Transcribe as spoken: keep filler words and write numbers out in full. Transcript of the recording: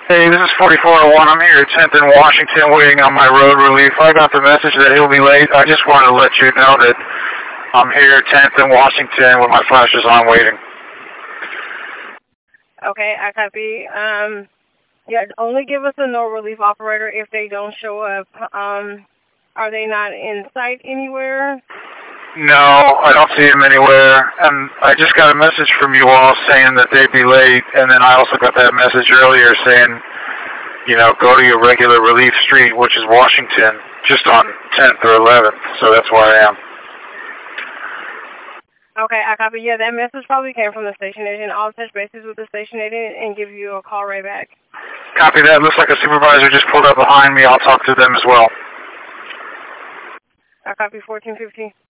Hey, this is forty-four oh one. I'm here at tenth and Washington waiting on my road relief. I got the message that he'll be late. I just wanted to let you know that I'm here at tenth and Washington with my flashes on waiting. Okay, I copy. Um, yeah, only give us a no relief operator if they don't show up. Um, are they not in sight anywhere? No, I don't see him anywhere. And I just got a message from you all saying that they'd be late. And then I also got that message earlier saying, you know, go to your regular relief street, which is Washington, just on tenth or eleventh. So that's where I am. Okay, I copy. Yeah, that message probably came from the station agent. I'll touch bases with the station agent and give you a call right back. Copy that. Looks like a supervisor just pulled up behind me. I'll talk to them as well. I copy fourteen fifteen.